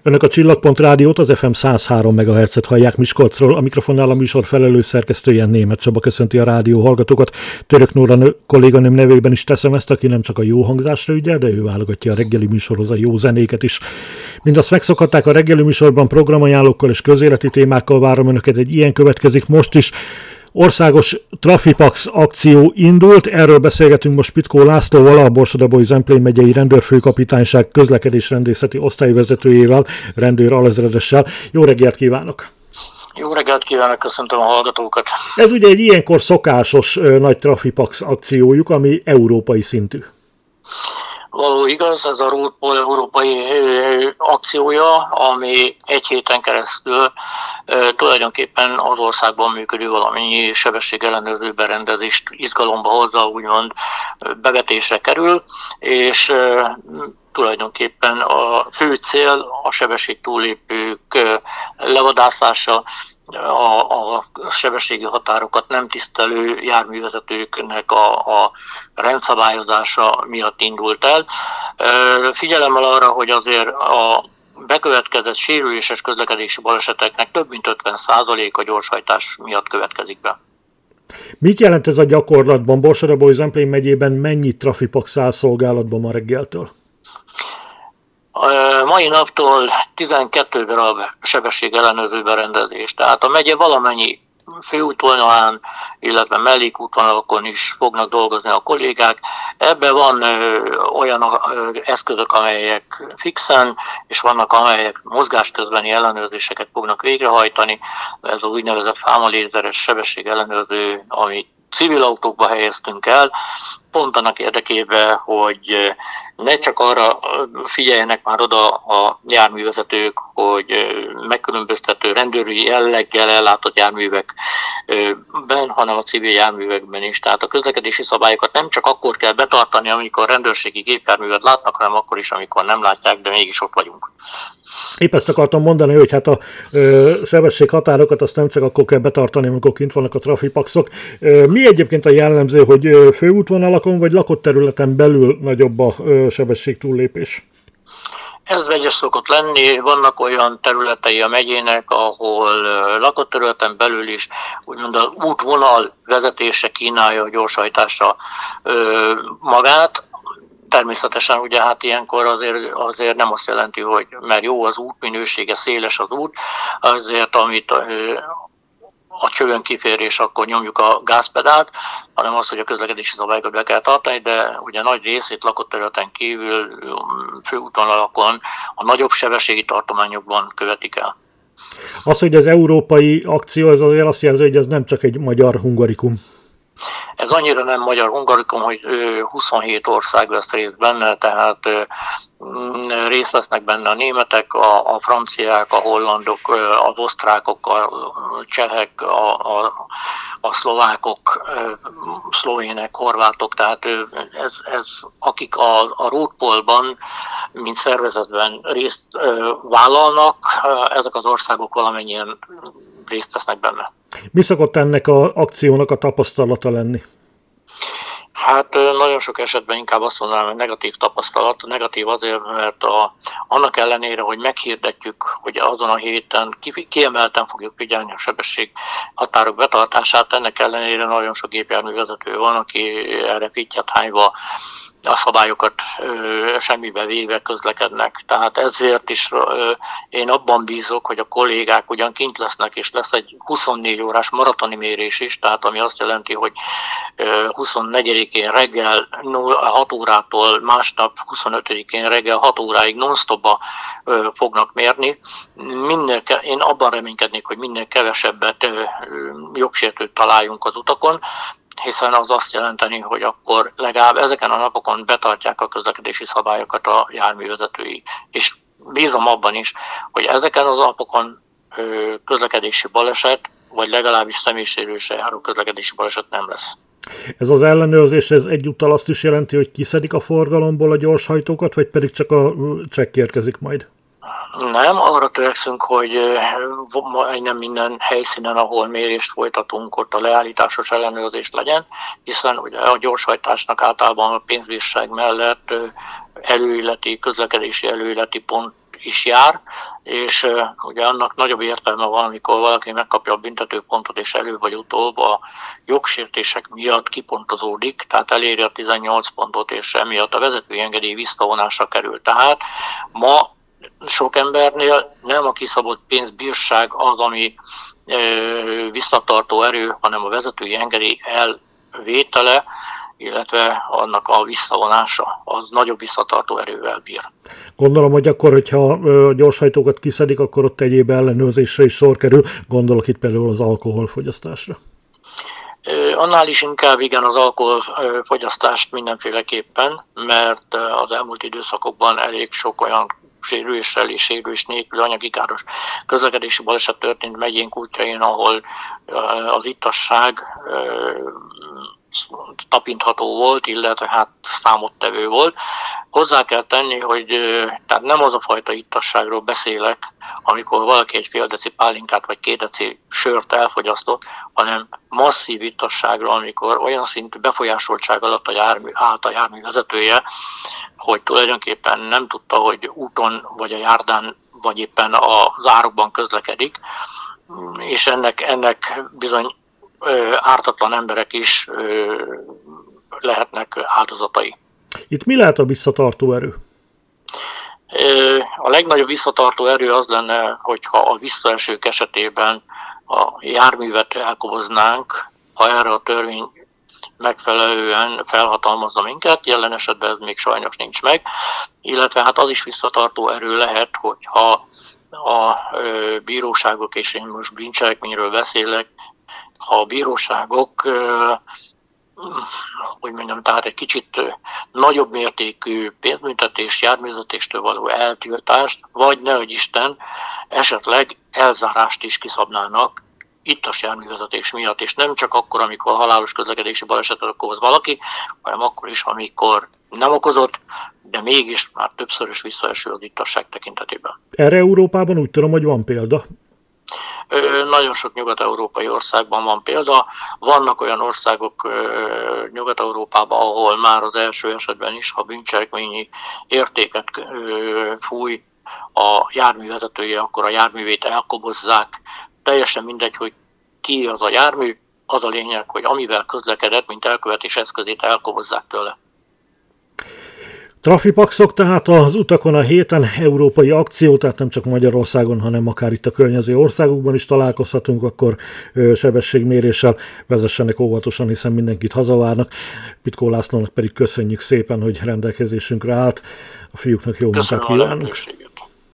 Önök a Csillagpont Rádiót, az FM 103 MHz-et hallják Miskolcról, a mikrofonnál a műsor felelős szerkesztője Németh Csaba köszönti a rádió hallgatókat. Török Nóra kolléganőm nevében is teszem ezt, aki nem csak a jó hangzásra ügyel, de ő válogatja a reggeli műsorhoz a jó zenéket is. Mindazt megszokhatták a reggeli műsorban, programajánlókkal és közéleti témákkal várom önöket, egy ilyen következik most is. Országos Trafipax akció indult, erről beszélgetünk most Pitkó Lászlóval, a Borsod-Abaúj-Zemplén megyei rendőrfőkapitányság közlekedésrendészeti osztályvezetőjével, rendőr alezredessel. Jó reggelt kívánok! Jó reggelt kívánok, köszöntöm a hallgatókat! Ez ugye egy ilyenkor szokásos nagy Trafipax akciójuk, ami európai szintű. Való igaz, ez a Roadpol európai akciója, ami egy héten keresztül tulajdonképpen az országban működő valamennyi sebességellenőrző berendezést izgalomba hozza, úgymond bevetésre kerül, és tulajdonképpen a fő cél a sebességtúllépők levadászása, a sebességi határokat nem tisztelő járművezetőknek a rendszabályozása miatt indult el. Figyelemmel arra, hogy azért a bekövetkezett sérüléses közlekedési baleseteknek több mint 50% a gyorshajtás miatt következik be. Mit jelent ez a gyakorlatban? Borsod-Abaúj-Zemplén megyében mennyi Trafipax áll szolgálatban ma reggeltől? A mai naptól 12 darab sebességellenőrző berendezés, tehát a megye valamennyi főútvonalán, illetve mellékútvonalakon is fognak dolgozni a kollégák. Ebben van olyan eszközök, amelyek fixen, és vannak, amelyek mozgás közbeni ellenőrzéseket fognak végrehajtani. Ez az úgynevezett fámalézeres sebességellenőrző, amit civil autókba helyeztünk el, pont annak érdekében, hogy ne csak arra figyeljenek már oda a járművezetők, hogy megkülönböztető rendőri jelleggel ellátott járművekben, hanem a civil járművekben is. Tehát a közlekedési szabályokat nem csak akkor kell betartani, amikor rendőrségi gépjárművet látnak, hanem akkor is, amikor nem látják, de mégis ott vagyunk. Épp ezt akartam mondani, hogy hát a sebességhatárokat azt nem csak akkor kell betartani, amikor kint vannak a trafipaxok. Mi egyébként a jellemző, hogy főútvonalakon vagy lakott területen belül nagyobb a sebességtúllépés? Ez vegyes szokott lenni, vannak olyan területei a megyének, ahol lakott területen belül is úgymond az útvonal vezetése kínálja a gyorshajtásra magát. Természetesen ugye hát ilyenkor azért nem azt jelenti, hogy mert jó az út minősége, széles az út, azért amit a csövön kiférés, akkor nyomjuk a gázpedált, hanem az, hogy a közlekedési szabályokat be kell tartani, de ugye nagy részét lakott területen kívül főútvonalakon a nagyobb sebességi tartományokban követik el. Az, hogy az európai akció, ez azért azt jelzi, hogy ez nem csak egy magyar hungarikum. Ez annyira nem magyar hungarikum, hogy 27 ország vesz részt benne, tehát részt vesznek benne a németek, a franciák, a hollandok, az osztrákok, a csehek, a szlovákok, szlovének, horvátok, tehát ez akik a Roadpolban, mint szervezetben részt vállalnak, ezek az országok valamennyien részt vesznek benne. Mi szokott ennek az akciónak a tapasztalata lenni? Hát nagyon sok esetben inkább azt mondanám, hogy negatív tapasztalat. Negatív azért, mert annak ellenére, hogy meghirdetjük, hogy azon a héten kiemelten fogjuk figyelni a sebesség határok betartását, ennek ellenére nagyon sok gépjárművezető van, aki erre fittyet hányva a szabályokat semmibe véve közlekednek. Tehát ezért is én abban bízok, hogy a kollégák ugyan kint lesznek, és lesz egy 24 órás maratoni mérés is, tehát ami azt jelenti, hogy 24-én reggel 6 órától másnap 25-én reggel 6 óráig non-stopba fognak mérni. Én abban reménykednék, hogy minél kevesebbet jogsértőt találjunk az utakon, hiszen az azt jelenteni, hogy akkor legalább ezeken a napokon betartják a közlekedési szabályokat a járművezetői. És bízom abban is, hogy ezeken az napokon közlekedési baleset, vagy legalábbis személysérüléssel járó közlekedési baleset nem lesz. Ez az ellenőrzés ez egyúttal azt is jelenti, hogy kiszedik a forgalomból a gyorshajtókat, vagy pedig csak a csekk érkezik majd? Nem, arra törekszünk, hogy nem minden helyszínen, ahol mérést folytatunk, ott a leállításos ellenőrzés legyen, hiszen ugye a gyorshajtásnak általában a pénzbírság mellett közlekedési előéleti pont is jár, és ugye annak nagyobb értelme van, amikor valaki megkapja a büntetőpontot, és elő vagy utóbb a jogsértések miatt kipontozódik, tehát eléri a 18 pontot, és emiatt a vezetői engedély visszavonásra kerül. Tehát ma sok embernél nem a kiszabott pénzbírság az, ami visszatartó erő, hanem a vezetői engedély elvétele, illetve annak a visszavonása, az nagyobb visszatartó erővel bír. Gondolom, hogy akkor, hogyha a gyorshajtókat kiszedik, akkor ott egyéb ellenőrzésre is sor kerül. Gondolok itt például az alkoholfogyasztásra. Annál is inkább igen, az alkoholfogyasztást mindenféleképpen, mert az elmúlt időszakokban elég sok olyan sérüléssel és sérülés nélkül anyagi káros közlekedési baleset történt megyénk útjain, ahol az ittasság tapintható volt, illetve hát számottevő volt. Hozzá kell tenni, hogy tehát nem az a fajta ittasságról beszélek, amikor valaki egy fél deci pálinkát vagy 2 deci sört elfogyasztott, hanem masszív ittasságról, amikor olyan szintű befolyásoltság alatt állt a jármű vezetője, hogy tulajdonképpen nem tudta, hogy úton vagy a járdán vagy éppen az árokban közlekedik, és ennek bizony ártatlan emberek is lehetnek áldozatai. Itt mi lehet a visszatartó erő? A legnagyobb visszatartó erő az lenne, hogyha a visszaesők esetében a járművet elkoboznánk, ha erre a törvény megfelelően felhatalmazza minket, jelen esetben ez még sajnos nincs meg, illetve hát az is visszatartó erő lehet, hogyha a bíróságok, és én most bűncselekményről beszélek, ha a bíróságok, hogy mondjam, tehát egy kicsit nagyobb mértékű pénzbüntetés, járművezetéstől való eltiltást, vagy nehogy Isten, esetleg elzárást is kiszabnának ittas járművezetés miatt, és nem csak akkor, amikor halálos közlekedési balesetet okoz valaki, hanem akkor is, amikor nem okozott, de mégis már többszörös visszaeső az ittasság tekintetében. Erre Európában úgy tudom, hogy van példa. Nagyon sok nyugat-európai országban van példa. Vannak olyan országok Nyugat-Európában, ahol már az első esetben is, ha bűncselekményi értéket fúj a járművezetője, akkor a járművét elkobozzák. Teljesen mindegy, hogy ki az a jármű, az a lényeg, hogy amivel közlekedett, mint elkövetés eszközét elkobozzák tőle. Trafipaxok, tehát az utakon a héten európai akció, tehát nem csak Magyarországon, hanem akár itt a környező országokban is találkozhatunk, akkor sebességméréssel vezessenek óvatosan, hiszen mindenkit hazavárnak. Pitkó Lászlónak pedig köszönjük szépen, hogy rendelkezésünkre állt. A fiúknak jó munkát kívánunk.